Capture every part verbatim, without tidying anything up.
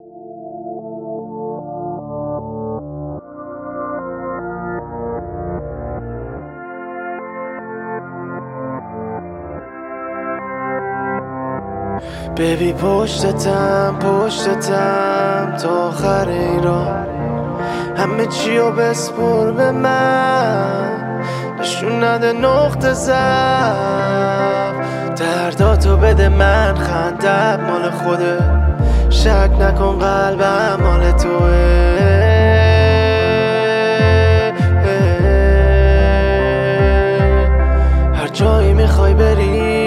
ببی پشتتم پشتتم تا آخر این راه، همه چی رو بسپر به من، نشون نده نقطه ضعف، درداتو بده من، خندت مال خوده، شک نکن قلبم مال توه. هر جایی میخوای بری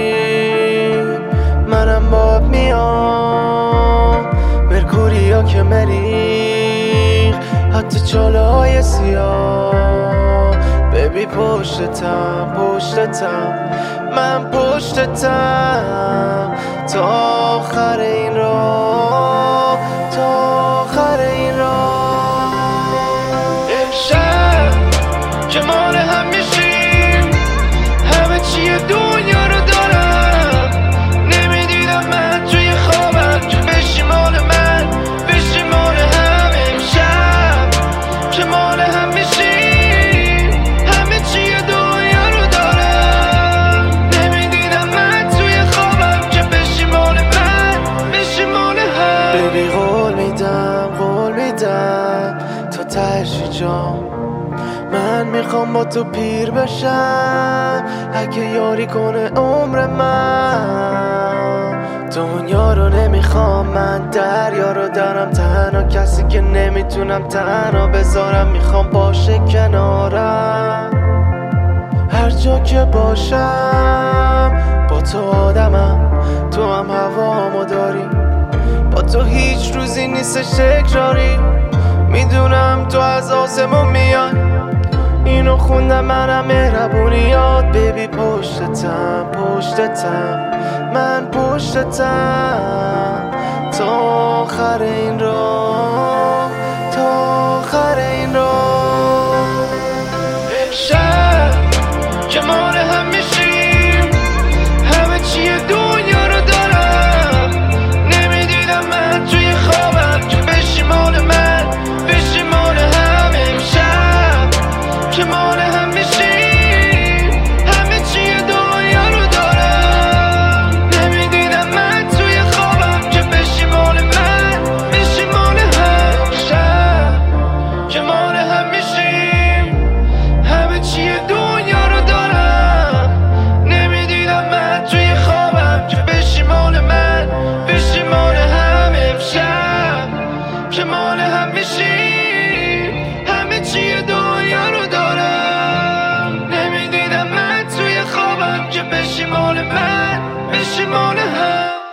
منم باهات میام، مرکوریا که مریخ حتی چاله های سیاه. ببی پشتتم پشتتم من پشتتم تا آخر این راه، تا آخر این راه. امشب که مال هم میشیم، همه چیه دنیا رو دارم، نمیدیدم من توی خوابم که بشی مال من، بشی مال هم. امشب که مال هم میشیم، همه چیه دنیا رو دارم، نمیدیدم من توی خوابم که بشی مال من، بشی مال هم. ببی قول میدم قول میدم تا تهش جام، من میخوام با تو پیر بشم اگه یاری کنه عمر من. دنیا رو نمیخوام من، دریا رو دارم تنها، کسی که نمیتونم تنها بذارم میخوام باشه کنارم. هر جا که باشم با تو آدمم، تو هم هوامو داری، با تو هیچ روزی نیستش تکراری. میدونم تو از آسمون میای، اینو خوندم منم مهربونیات. ببی پشتتم پشتتم من پشتتم تا آخر این راه، تا آخر این راه. امشب که مال هم میشیم، همه چیه دنیا رو دارم، نمیدیدم من توی خوابم که بشی مال من، بشی مال هم. امشب که مال هم میشیم، همه چیه دنیا رو دارم، نمیدیدم من توی خوابم که بشی مال من، بشی مال هم. شب که مال هم میشیم، همه چیه دنیا رو دارم، نمیدیدم من توی خوابم که بشی مال من، بشی مال هم. امشب که مال هم میشیم، همه چیه دنیا رو دارم، نمیدیدم من توی خوابم که بشی مال من، بشی مال هم.